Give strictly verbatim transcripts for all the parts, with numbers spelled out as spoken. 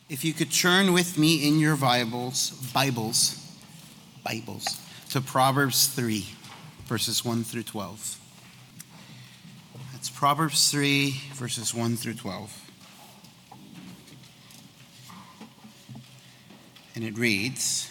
If you could turn with me in your Bibles, Bibles, Bibles, to Proverbs three, verses one through twelve. That's Proverbs three, verses one through twelve. And it reads,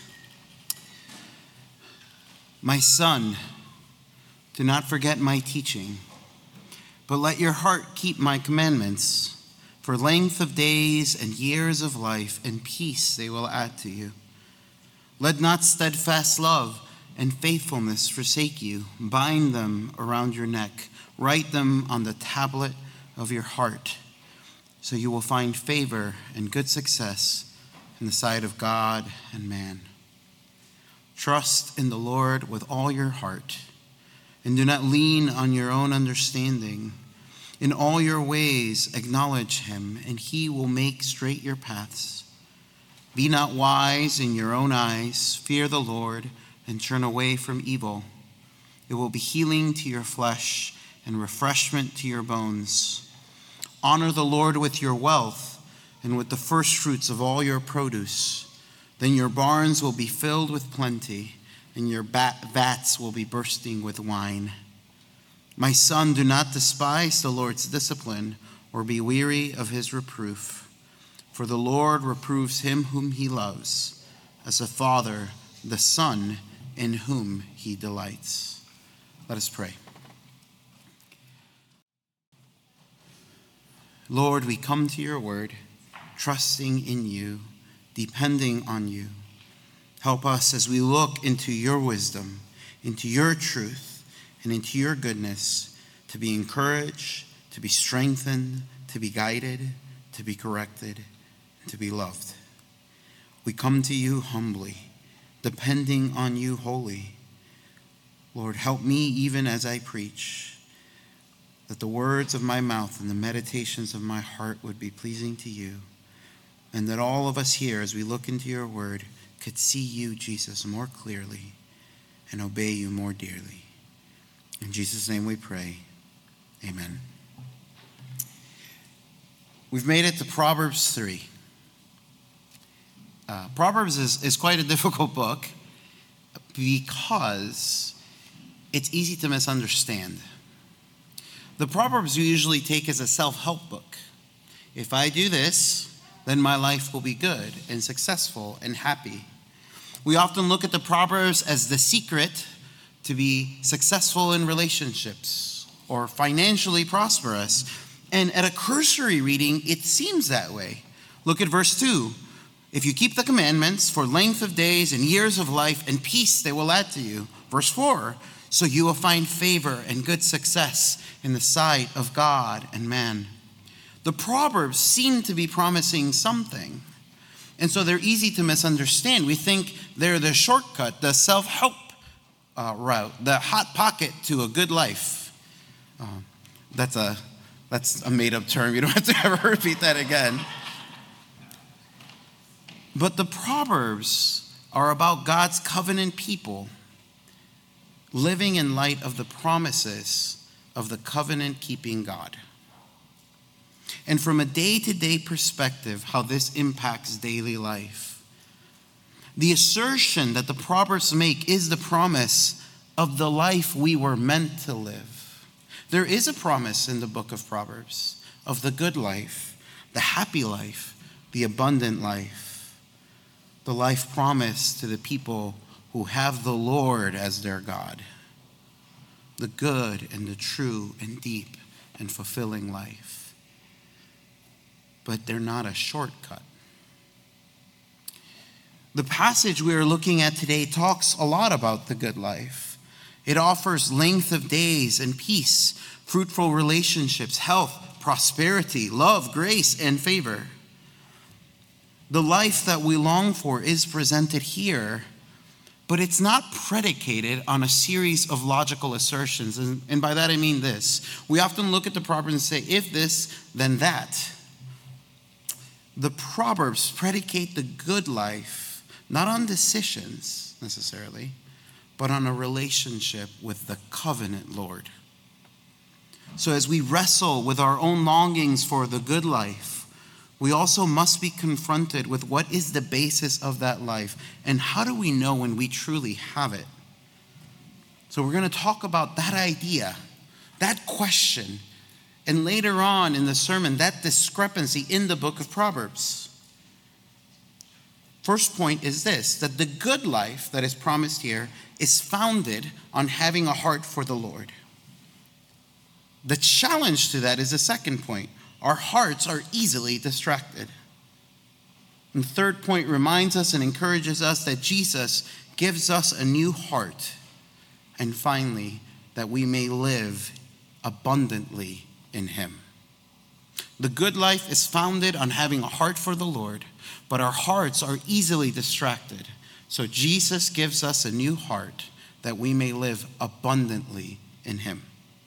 "My son, do not forget my teaching, but let your heart keep my commandments. For length of days and years of life and peace they will add to you. Let not steadfast love and faithfulness forsake you. Bind them around your neck. Write them on the tablet of your heart, so you will find favor and good success in the sight of God and man. Trust in the Lord with all your heart, and do not lean on your own understanding. In all your ways acknowledge him, and he will make straight your paths. Be not wise in your own eyes. Fear the Lord and turn away from evil. It will be healing to your flesh and refreshment to your bones. Honor the Lord with your wealth and with the first fruits of all your produce. Then your barns will be filled with plenty, and your vats will be bursting with wine. My son, do not despise the Lord's discipline or be weary of his reproof. For the Lord reproves him whom he loves, as a father the son in whom he delights." Let us pray. Lord, we come to your word, trusting in you, depending on you. Help us as we look into your wisdom, into your truth, and into your goodness, to be encouraged, to be strengthened, to be guided, to be corrected, and to be loved. We come to you humbly, depending on you wholly. Lord, help me even as I preach, that the words of my mouth and the meditations of my heart would be pleasing to you, and that all of us here, as we look into your word, could see you, Jesus, more clearly and obey you more dearly. In Jesus' name we pray. Amen. We've made it to Proverbs three. Uh, Proverbs is, is quite a difficult book because it's easy to misunderstand. The Proverbs you usually take as a self-help book. If I do this, then my life will be good and successful and happy. We often look at the Proverbs as the secret to be successful in relationships or financially prosperous. And at a cursory reading, it seems that way. Look at verse two. If you keep the commandments, for length of days and years of life and peace they will add to you. Verse four, so you will find favor and good success in the sight of God and man. The Proverbs seem to be promising something, and so they're easy to misunderstand. We think they're the shortcut, the self-help Uh, route, the hot pocket to a good life. Uh, that's a that's a made-up term. You don't have to ever repeat that again. But the Proverbs are about God's covenant people living in light of the promises of the covenant-keeping God. And from a day-to-day perspective, how this impacts daily life. The assertion that the Proverbs make is the promise of the life we were meant to live. There is a promise in the book of Proverbs of the good life, the happy life, the abundant life, the life promised to the people who have the Lord as their God, the good and the true and deep and fulfilling life. But they're not a shortcut. The passage we are looking at today talks a lot about the good life. It offers length of days and peace, fruitful relationships, health, prosperity, love, grace, and favor. The life that we long for is presented here, but it's not predicated on a series of logical assertions. And, and by that I mean this. We often look at the Proverbs and say, if this, then that. The Proverbs predicate the good life not on decisions necessarily, but on a relationship with the covenant Lord. So as we wrestle with our own longings for the good life, we also must be confronted with what is the basis of that life and how do we know when we truly have it. So we're going to talk about that idea, that question, and later on in the sermon, that discrepancy in the book of Proverbs. First point is this, that the good life that is promised here is founded on having a heart for the Lord. The challenge to that is the second point. Our hearts are easily distracted. And the third point reminds us and encourages us that Jesus gives us a new heart. And finally, that we may live abundantly in him. The good life is founded on having a heart for the Lord, but our hearts are easily distracted. So Jesus gives us a new heart that we may live abundantly in him.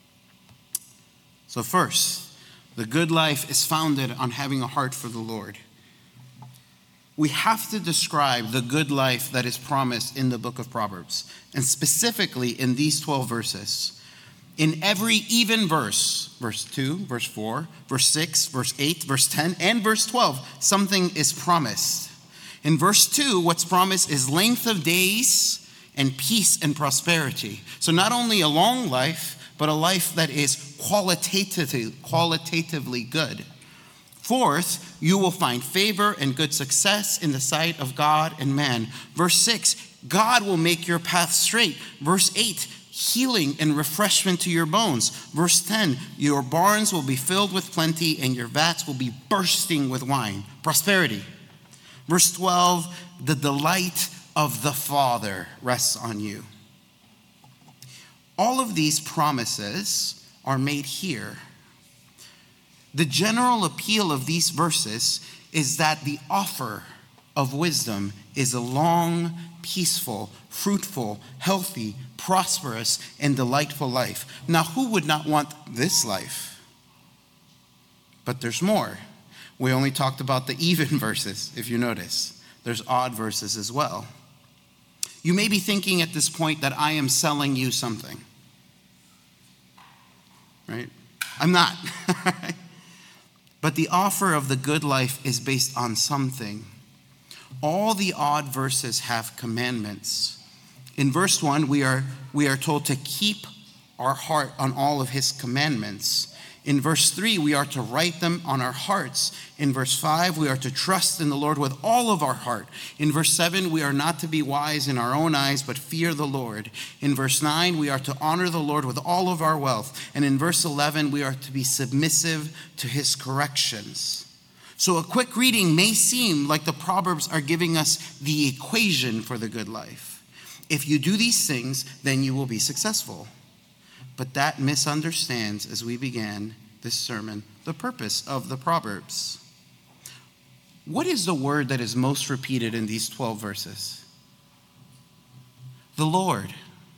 So first, the good life is founded on having a heart for the Lord. We have to describe the good life that is promised in the book of Proverbs, and specifically in these twelve verses. In every even verse, verse two, verse four, verse six, verse eight, verse ten, and verse twelve, something is promised. In verse two, what's promised is length of days and peace and prosperity. So not only a long life, but a life that is qualitatively, qualitatively good. Fourth, you will find favor and good success in the sight of God and man. Verse six, God will make your path straight. Verse eight, healing and refreshment to your bones. Verse ten, your barns will be filled with plenty and your vats will be bursting with wine. Prosperity. Verse twelve, the delight of the Father rests on you. All of these promises are made here. The general appeal of these verses is that the offer of wisdom is a long, peaceful, fruitful, healthy, prosperous, and delightful life. Now, who would not want this life? But there's more. We only talked about the even verses, if you notice. There's odd verses as well. You may be thinking at this point that I am selling you something. Right? I'm not. But the offer of the good life is based on something. All the odd verses have commandments. In verse one, we are, we are told to keep our heart on all of his commandments. In verse three, we are to write them on our hearts. In verse five, we are to trust in the Lord with all of our heart. In verse seven, we are not to be wise in our own eyes, but fear the Lord. In verse nine, we are to honor the Lord with all of our wealth. And in verse eleven, we are to be submissive to his corrections. So a quick reading may seem like the Proverbs are giving us the equation for the good life. If you do these things, then you will be successful. But that misunderstands, as we began this sermon, the purpose of the Proverbs. What is the word that is most repeated in these twelve verses? The Lord.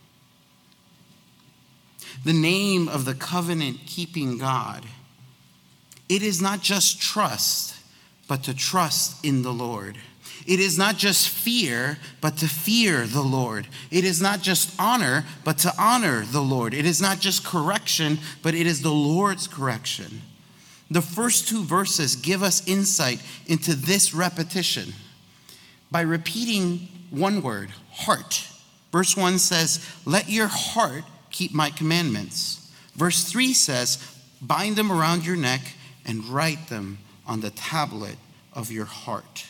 The name of the covenant-keeping God. It is not just trust, but to trust in the Lord. It is not just fear, but to fear the Lord. It is not just honor, but to honor the Lord. It is not just correction, but it is the Lord's correction. The first two verses give us insight into this repetition by repeating one word, heart. Verse one says, let your heart keep my commandments. Verse three says, bind them around your neck and write them on the tablet of your heart.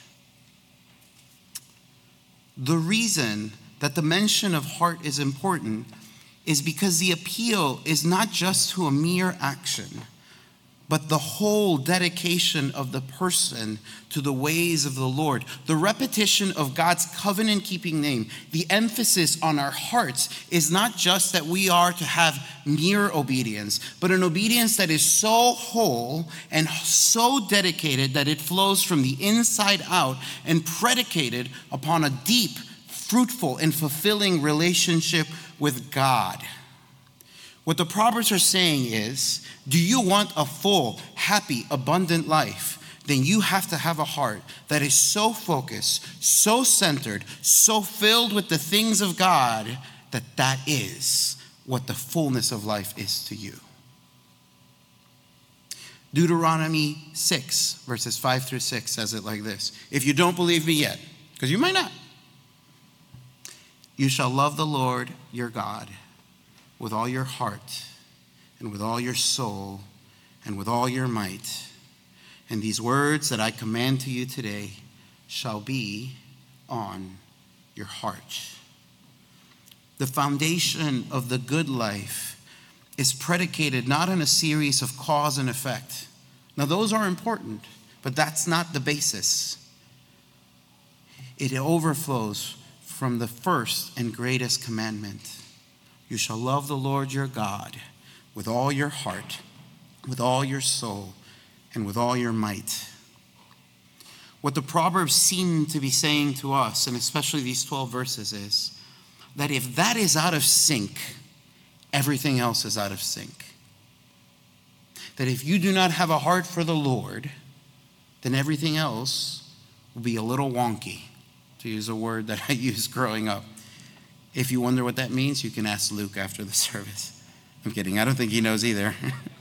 The reason that the mention of heart is important is because the appeal is not just to a mere action, but the whole dedication of the person to the ways of the Lord. The repetition of God's covenant-keeping name, the emphasis on our hearts is not just that we are to have mere obedience, but an obedience that is so whole and so dedicated that it flows from the inside out and predicated upon a deep, fruitful, and fulfilling relationship with God. What the Proverbs are saying is, do you want a full, happy, abundant life? Then you have to have a heart that is so focused, so centered, so filled with the things of God that that is what the fullness of life is to you. Deuteronomy six, verses five through six says it like this. If you don't believe me yet, because you might not, you shall love the Lord your God with all your heart and with all your soul and with all your might. And these words that I command to you today shall be on your heart. The foundation of the good life is predicated not on a series of cause and effect. Now, those are important, but that's not the basis. It overflows from the first and greatest commandment. You shall love the Lord your God with all your heart, with all your soul, and with all your might. What the Proverbs seem to be saying to us, and especially these twelve verses, is that if that is out of sync, everything else is out of sync. That if you do not have a heart for the Lord, then everything else will be a little wonky, to use a word that I used growing up. If you wonder what that means, you can ask Luke after the service. I'm kidding. I don't think he knows either.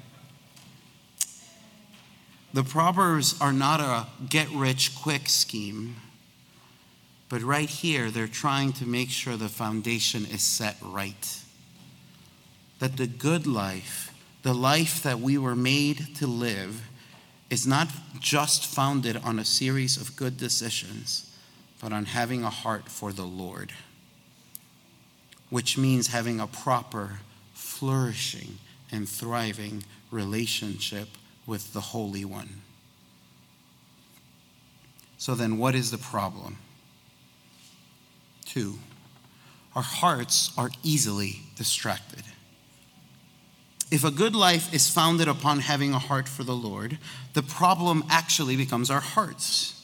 The Proverbs are not a get-rich-quick scheme, but right here, they're trying to make sure the foundation is set right. That the good life, the life that we were made to live, is not just founded on a series of good decisions, but on having a heart for the Lord, which means having a proper, flourishing, and thriving relationship with the Holy One. So then, what is the problem? Two, our hearts are easily distracted. If a good life is founded upon having a heart for the Lord, the problem actually becomes our hearts.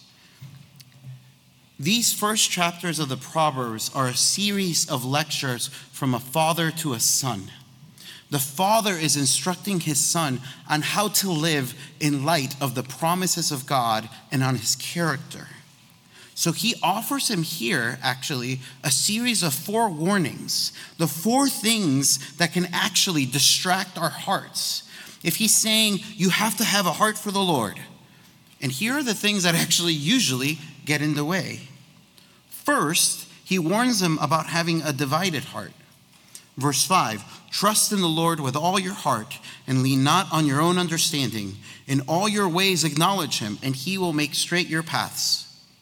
These first chapters of the Proverbs are a series of lectures from a father to a son. The father is instructing his son on how to live in light of the promises of God and on his character. So he offers him here, actually, a series of four warnings, the four things that can actually distract our hearts. If he's saying you have to have a heart for the Lord, and here are the things that actually usually get in the way. First, he warns them about having a divided heart. Verse five, trust in the Lord with all your heart and lean not on your own understanding. In all your ways acknowledge him, and he will make straight your paths.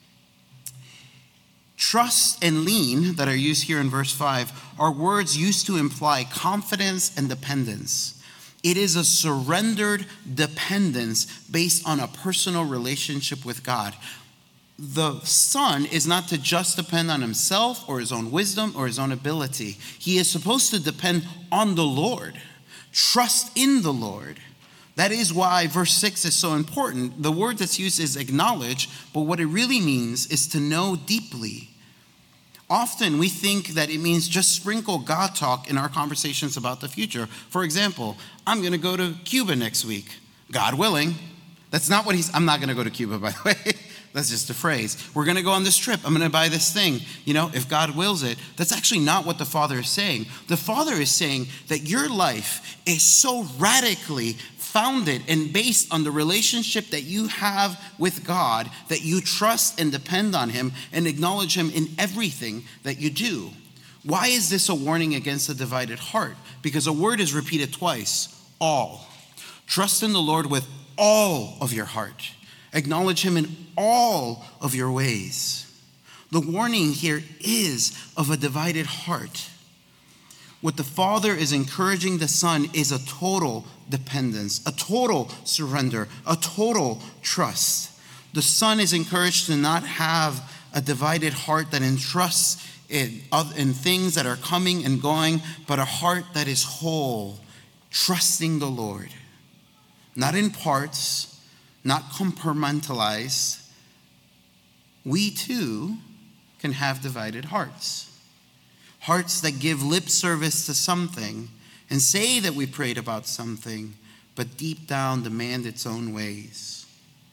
Trust and lean, that are used here in verse five, are words used to imply confidence and dependence. It is a surrendered dependence based on a personal relationship with God. The son is not to just depend on himself or his own wisdom or his own ability. He is supposed to depend on the Lord, trust in the Lord. That is why verse six is so important. The word that's used is acknowledge, but what it really means is to know deeply. Often we think that it means just sprinkle God talk in our conversations about the future. For example, I'm going to go to Cuba next week, God willing. That's not what he's, I'm not going to go to Cuba, by the way. That's just a phrase. We're going to go on this trip. I'm going to buy this thing. You know, if God wills it. That's actually not what the Father is saying. The Father is saying that your life is so radically founded and based on the relationship that you have with God that you trust and depend on him and acknowledge him in everything that you do. Why is this a warning against a divided heart? Because a word is repeated twice, all. Trust in the Lord with all of your heart. Acknowledge him in all of your ways. The warning here is of a divided heart. What the Father is encouraging the Son is a total dependence, a total surrender, a total trust. The Son is encouraged to not have a divided heart that entrusts in, in things that are coming and going, but a heart that is whole, trusting the Lord. Not in parts, not compartmentalized. We too can have divided hearts. Hearts that give lip service to something and say that we prayed about something, but deep down demand its own ways.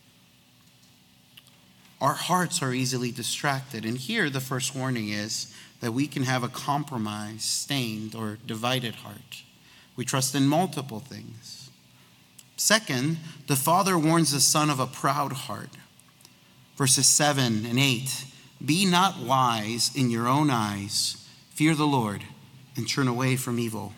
Our hearts are easily distracted. And here the first warning is that we can have a compromised, stained, or divided heart. We trust in multiple things. Second, the Father warns the Son of a proud heart. Verses seven and eight, be not wise in your own eyes, fear the Lord, and turn away from evil.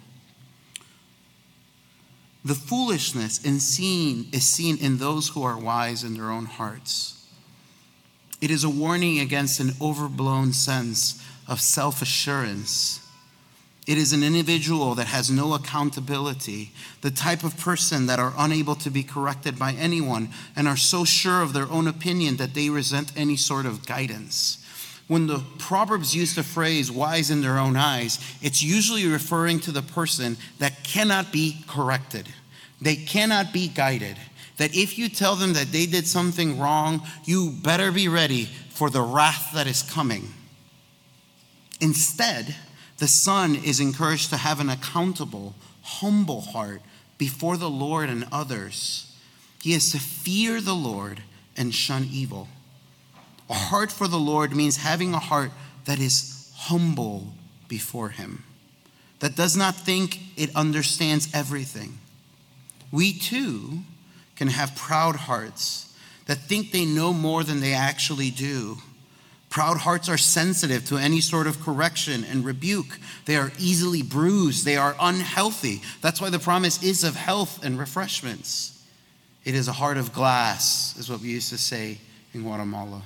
The foolishness in seen, is seen in those who are wise in their own hearts. It is a warning against an overblown sense of self-assurance. It is an individual that has no accountability, the type of person that are unable to be corrected by anyone and are so sure of their own opinion that they resent any sort of guidance. When the Proverbs use the phrase wise in their own eyes, it's usually referring to the person that cannot be corrected. They cannot be guided. That if you tell them that they did something wrong, you better be ready for the wrath that is coming. Instead, the Son is encouraged to have an accountable, humble heart before the Lord and others. He is to fear the Lord and shun evil. A heart for the Lord means having a heart that is humble before him, that does not think it understands everything. We too can have proud hearts that think they know more than they actually do. Proud hearts are sensitive to any sort of correction and rebuke. They are easily bruised. They are unhealthy. That's why the promise is of health and refreshments. It is a heart of glass, is what we used to say in Guatemala.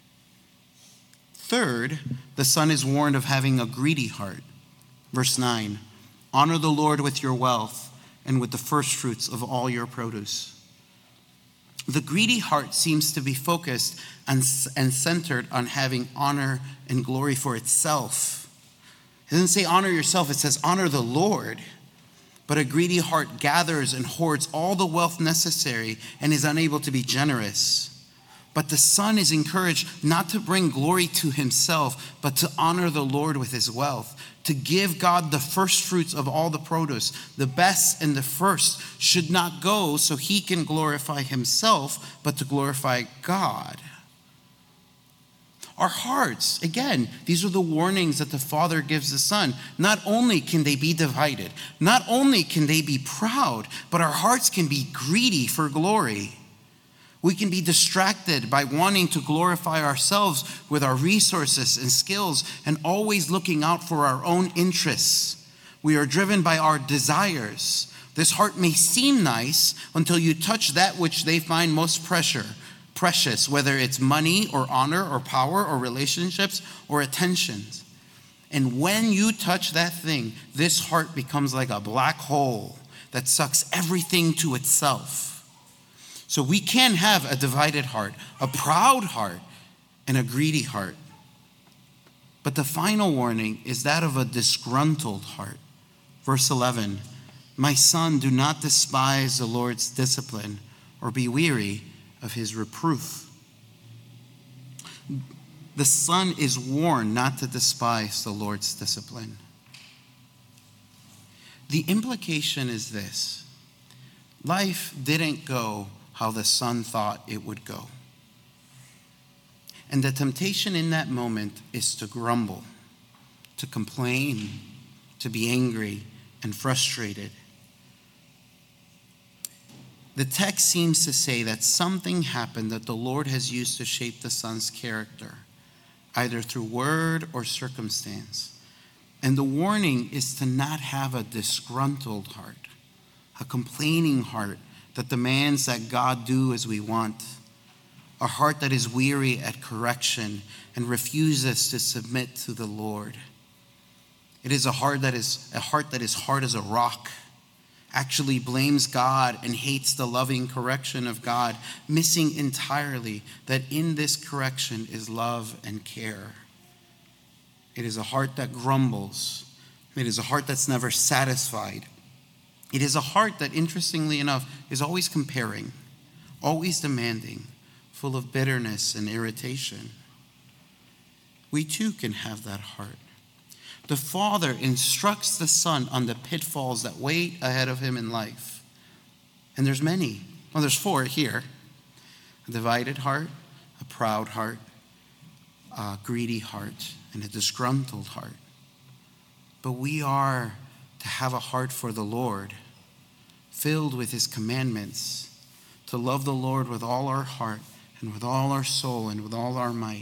Third, the Son is warned of having a greedy heart. Verse nine, honor the Lord with your wealth and with the first fruits of all your produce. The greedy heart seems to be focused and, and centered on having honor and glory for itself. It doesn't say honor yourself, it says honor the Lord. But a greedy heart gathers and hoards all the wealth necessary and is unable to be generous. But the Son is encouraged not to bring glory to himself, but to honor the Lord with his wealth, to give God the first fruits of all the produce. The best and the first should not go so he can glorify himself, but to glorify God. Our hearts, again, these are the warnings that the Father gives the Son. Not only can they be divided, not only can they be proud, but our hearts can be greedy for glory. We can be distracted by wanting to glorify ourselves with our resources and skills and always looking out for our own interests. We are driven by our desires. This heart may seem nice until you touch that which they find most pressure, precious, whether it's money or honor or power or relationships or attention. And when you touch that thing, this heart becomes like a black hole that sucks everything to itself. So we can have a divided heart, a proud heart, and a greedy heart. But the final warning is that of a disgruntled heart. Verse eleven, my son, do not despise the Lord's discipline or be weary of his reproof. The son is warned not to despise the Lord's discipline. The implication is this: life didn't go how the son thought it would go. And the temptation in that moment is to grumble, to complain, to be angry and frustrated. The text seems to say that something happened that the Lord has used to shape the son's character, either through word or circumstance. And the warning is to not have a disgruntled heart, a complaining heart that demands that God do as we want, a heart that is weary at correction and refuses to submit to the Lord. It is a heart that is a heart that is hard as a rock, actually blames God and hates the loving correction of God, missing entirely that in this correction is love and care. It is a heart that grumbles. It is a heart that's never satisfied. It is a heart that, interestingly enough, is always comparing, always demanding, full of bitterness and irritation. We too can have that heart. The Father instructs the Son on the pitfalls that wait ahead of him in life. And there's many. Well, there's four here. A divided heart, a proud heart, a greedy heart, and a disgruntled heart. But we are to have a heart for the Lord, filled with his commandments, to love the Lord with all our heart and with all our soul and with all our might.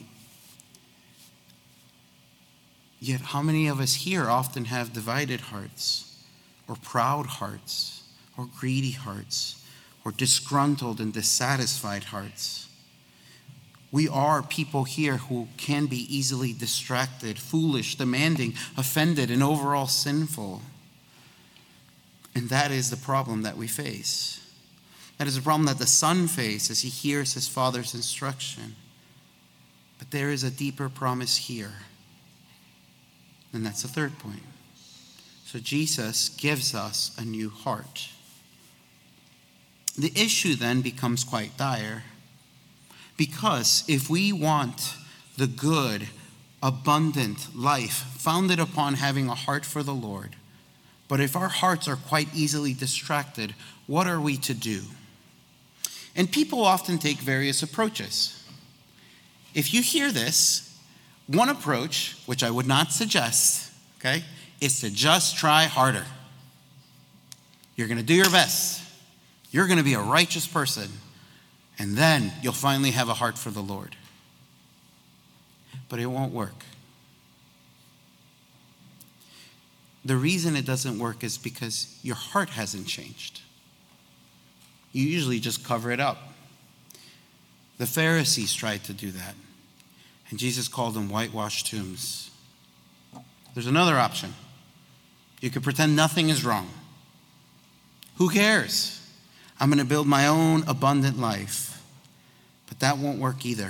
Yet how many of us here often have divided hearts, or proud hearts, or greedy hearts, or disgruntled and dissatisfied hearts? We are people here who can be easily distracted, foolish, demanding, offended, and overall sinful. And that is the problem that we face. That is the problem that the son faces as he hears his father's instruction. But there is a deeper promise here. And that's the third point. So Jesus gives us a new heart. The issue then becomes quite dire. Because if we want the good, abundant life founded upon having a heart for the Lord, but if our hearts are quite easily distracted, what are we to do? And people often take various approaches. If you hear this, one approach, which I would not suggest, okay, is to just try harder. You're going to do your best. You're going to be a righteous person. And then you'll finally have a heart for the Lord. But it won't work. The reason it doesn't work is because your heart hasn't changed. You usually just cover it up. The Pharisees tried to do that. And Jesus called them whitewashed tombs. There's another option. You could pretend nothing is wrong. Who cares? I'm going to build my own abundant life. But that won't work either.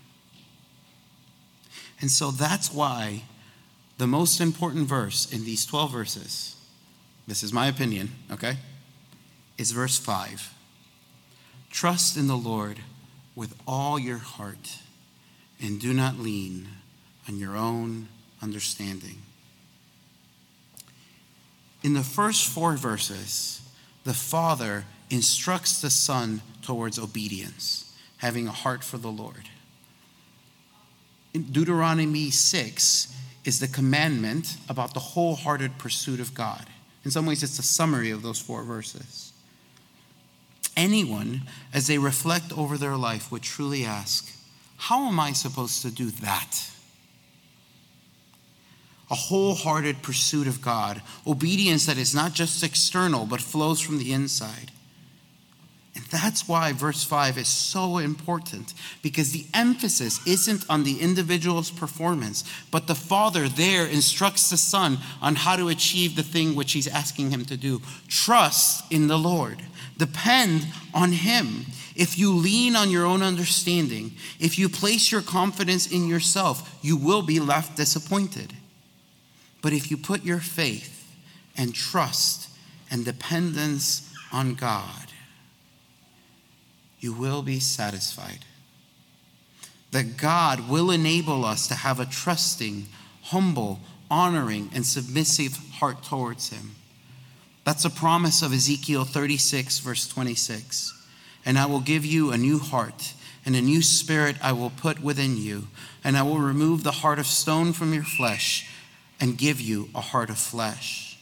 And so that's why the most important verse in these twelve verses, this is my opinion, okay, is verse five. Trust in the Lord with all your heart and do not lean on your own understanding. In the first four verses, the Father instructs the Son towards obedience, having a heart for the Lord. In Deuteronomy six is the commandment about the wholehearted pursuit of God. In some ways, it's a summary of those four verses. Anyone, as they reflect over their life, would truly ask, how am I supposed to do that? A wholehearted pursuit of God, obedience that is not just external, but flows from the inside. And that's why verse five is so important, because the emphasis isn't on the individual's performance, but the Father there instructs the Son on how to achieve the thing which he's asking him to do. Trust in the Lord. Depend on him. If you lean on your own understanding, if you place your confidence in yourself, you will be left disappointed. But if you put your faith and trust and dependence on God, you will be satisfied. That God will enable us to have a trusting, humble, honoring, and submissive heart towards him. That's a promise of Ezekiel thirty-six, verse twenty-six. And I will give you a new heart, and a new spirit I will put within you, and I will remove the heart of stone from your flesh and give you a heart of flesh.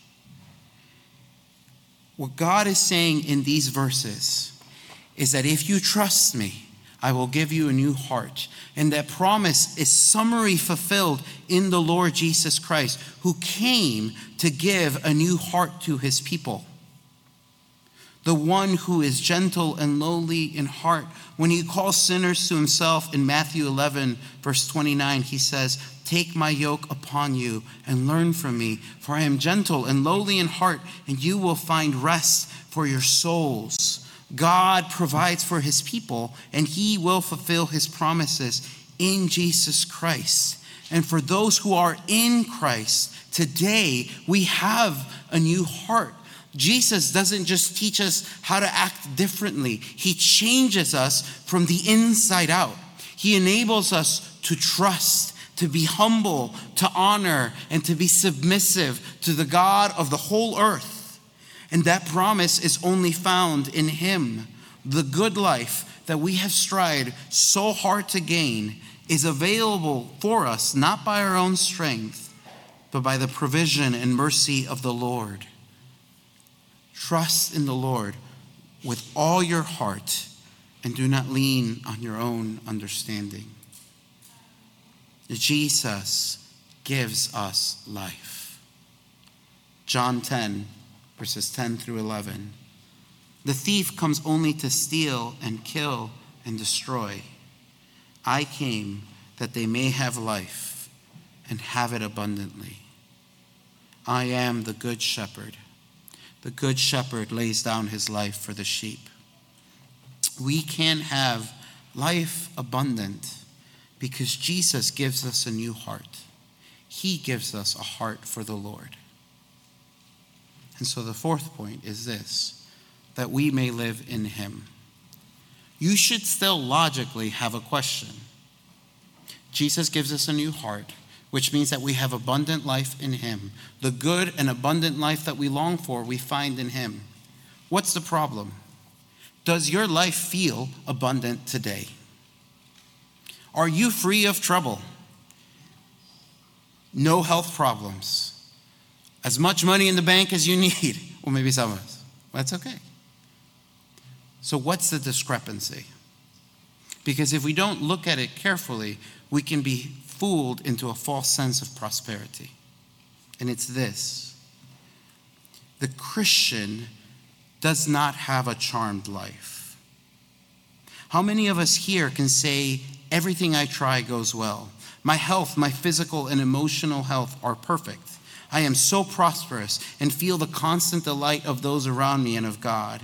What God is saying in these verses is that if you trust me, I will give you a new heart. And that promise is summary fulfilled in the Lord Jesus Christ, who came to give a new heart to his people. The one who is gentle and lowly in heart. When he calls sinners to himself in Matthew eleven, verse twenty-nine, he says, take my yoke upon you and learn from me, for I am gentle and lowly in heart, and you will find rest for your souls. God provides for his people, and he will fulfill his promises in Jesus Christ. And for those who are in Christ, today we have a new heart. Jesus doesn't just teach us how to act differently. He changes us from the inside out. He enables us to trust, to be humble, to honor, and to be submissive to the God of the whole earth. And that promise is only found in him. The good life that we have strived so hard to gain is available for us, not by our own strength, but by the provision and mercy of the Lord. Trust in the Lord with all your heart and do not lean on your own understanding. Jesus gives us life. John ten, verses ten through eleven. The thief comes only to steal and kill and destroy. I came that they may have life and have it abundantly. I am the good shepherd. The good shepherd lays down his life for the sheep. We can have life abundant because Jesus gives us a new heart. He gives us a heart for the Lord. And so the fourth point is this, that we may live in him. You should still logically have a question. Jesus gives us a new heart, which means that we have abundant life in him. The good and abundant life that we long for, we find in him. What's the problem? Does your life feel abundant today? Are you free of trouble? No health problems? As much money in the bank as you need? Or maybe some of us. That's okay. So what's the discrepancy? Because if we don't look at it carefully, we can be fooled into a false sense of prosperity. And it's this. The Christian does not have a charmed life. How many of us here can say, everything I try goes well? My health, my physical and emotional health are perfect. I am so prosperous and feel the constant delight of those around me and of God.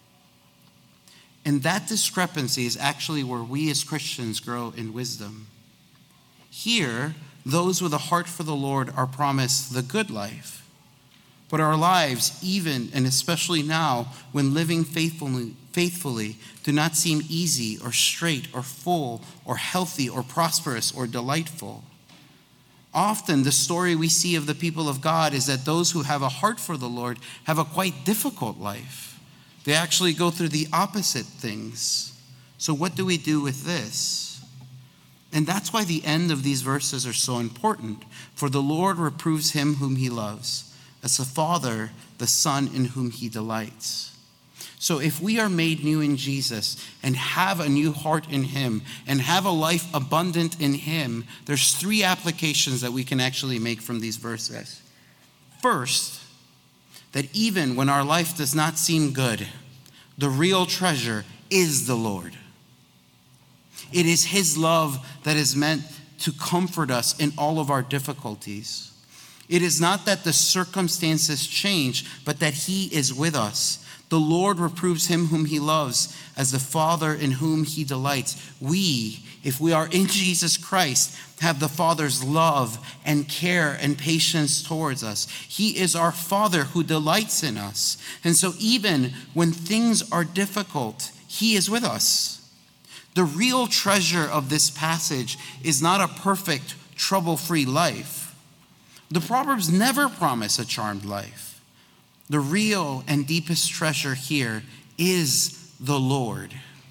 And that discrepancy is actually where we as Christians grow in wisdom. Here, those with a heart for the Lord are promised the good life. But our lives, even and especially now, when living faithfully, faithfully, do not seem easy or straight or full or healthy or prosperous or delightful. Often the story we see of the people of God is that those who have a heart for the Lord have a quite difficult life. They actually go through the opposite things. So what do we do with this? And that's why the end of these verses are so important. For the Lord reproves him whom he loves, as the Father, the Son in whom he delights. So if we are made new in Jesus and have a new heart in him and have a life abundant in him, there's three applications that we can actually make from these verses. First, that even when our life does not seem good, the real treasure is the Lord. It is his love that is meant to comfort us in all of our difficulties. It is not that the circumstances change, but that he is with us. The Lord reproves him whom he loves, as the Father in whom he delights. We, if we are in Jesus Christ, have the Father's love and care and patience towards us. He is our Father who delights in us. And so even when things are difficult, he is with us. The real treasure of this passage is not a perfect, trouble-free life. The Proverbs never promise a charmed life. The real and deepest treasure here is the Lord.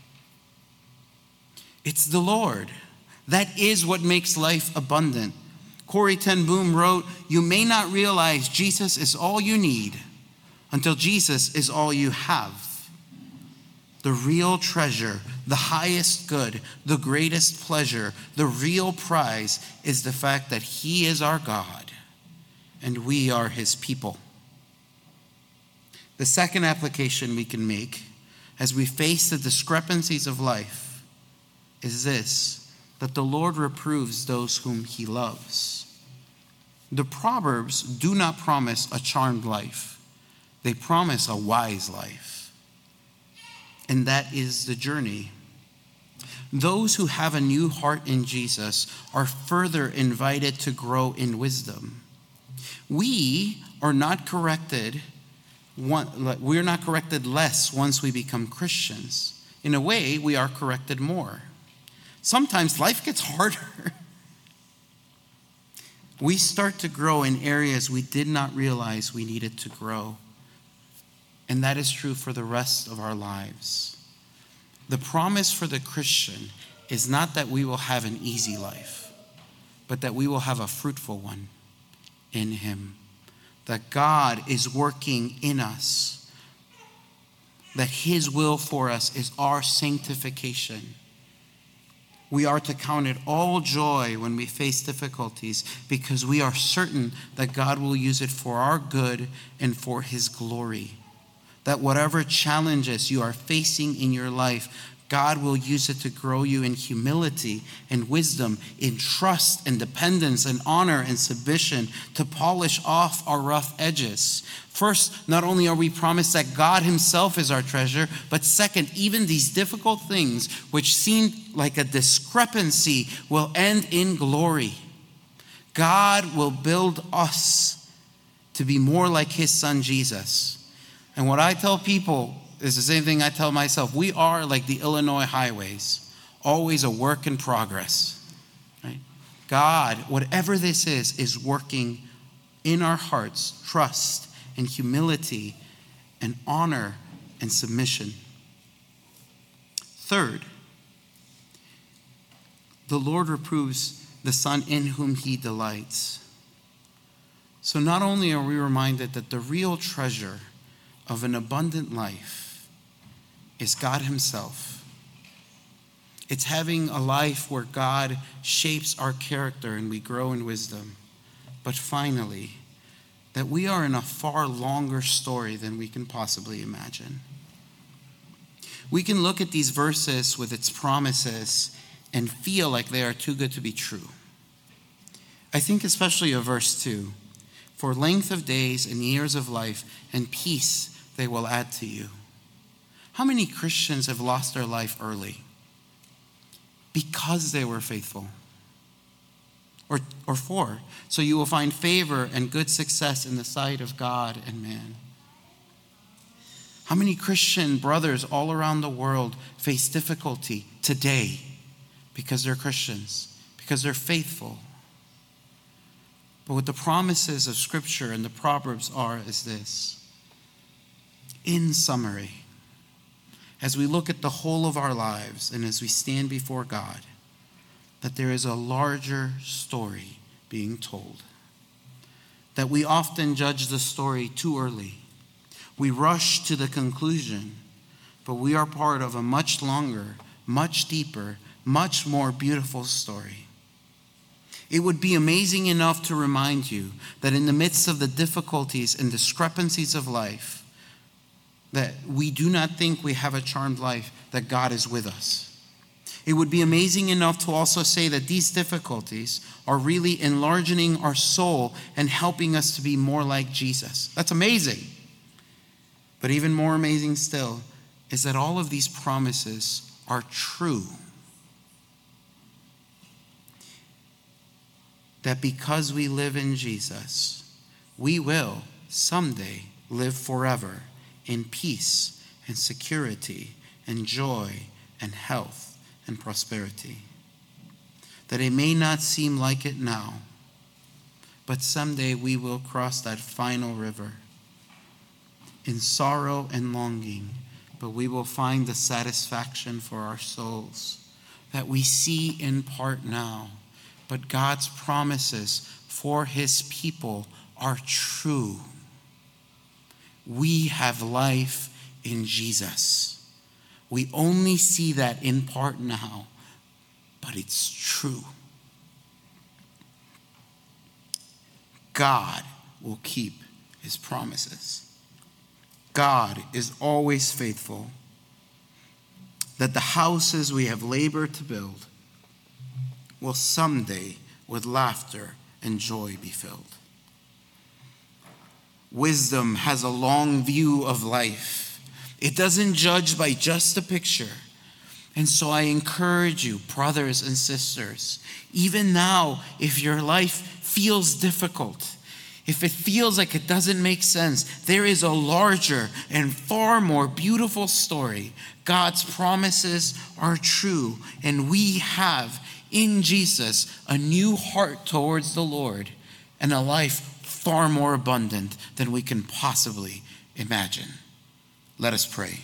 It's the Lord. That is what makes life abundant. Corrie ten Boom wrote, "You may not realize Jesus is all you need until Jesus is all you have." The real treasure, the highest good, the greatest pleasure, the real prize is the fact that he is our God and we are his people. The second application we can make as we face the discrepancies of life is this, that the Lord reproves those whom he loves. The Proverbs do not promise a charmed life. They promise a wise life. And that is the journey. Those who have a new heart in Jesus are further invited to grow in wisdom. We are not corrected One, we're not corrected less once we become Christians. In a way, we are corrected more. Sometimes life gets harder. We start to grow in areas we did not realize we needed to grow. And that is true for the rest of our lives. The promise for the Christian is not that we will have an easy life, but that we will have a fruitful one in him. That God is working in us that his will for us is our sanctification. We are to count it all joy when we face difficulties because we are certain that God will use it for our good and for his glory. That whatever challenges you are facing in your life, God will use it to grow you in humility and wisdom, in trust and dependence and honor and submission, to polish off our rough edges. First, not only are we promised that God himself is our treasure, but second, even these difficult things which seem like a discrepancy will end in glory. God will build us to be more like his son Jesus. And what I tell people is the same thing I tell myself. We are like the Illinois highways, always a work in progress. Right? God, whatever this is, is working in our hearts, trust and humility and honor and submission. Third, the Lord reproves the Son in whom he delights. So not only are we reminded that the real treasure of an abundant life is God himself. It's having a life where God shapes our character and we grow in wisdom. But finally, that we are in a far longer story than we can possibly imagine. We can look at these verses with its promises and feel like they are too good to be true. I think especially of verse two. For length of days and years of life and peace they will add to you. How many Christians have lost their life early because they were faithful? Or, or four, so you will find favor and good success in the sight of God and man. How many Christian brothers all around the world face difficulty today because they're Christians, because they're faithful? But what the promises of Scripture and the Proverbs are is this. In summary, as we look at the whole of our lives and as we stand before God, that there is a larger story being told. That we often judge the story too early. We rush to the conclusion, but we are part of a much longer, much deeper, much more beautiful story. It would be amazing enough to remind you that in the midst of the difficulties and discrepancies of life, that we do not think we have a charmed life, that God is with us. It would be amazing enough to also say that these difficulties are really enlarging our soul and helping us to be more like Jesus. That's amazing. But even more amazing still is that all of these promises are true. That because we live in Jesus, we will someday live forever in peace and security and joy and health and prosperity. That it may not seem like it now, but someday we will cross that final river in sorrow and longing, but we will find the satisfaction for our souls that we see in part now. But God's promises for his people are true. We have life in Jesus. We only see that in part now, but it's true. God will keep his promises. God is always faithful. That the houses we have labored to build will someday with laughter and joy be filled. Wisdom has a long view of life. It doesn't judge by just a picture. And so I encourage you, brothers and sisters, even now, if your life feels difficult, if it feels like it doesn't make sense, there is a larger and far more beautiful story. God's promises are true, and we have in Jesus a new heart towards the Lord and a life far more abundant than we can possibly imagine. Let us pray.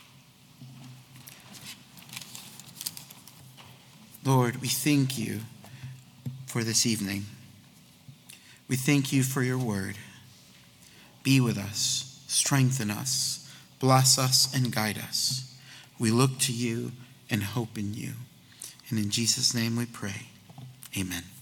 Lord, we thank you for this evening. We thank you for your word. Be with us, strengthen us, Bless us and guide us. We look to you and hope in you. And in Jesus' name we pray. Amen.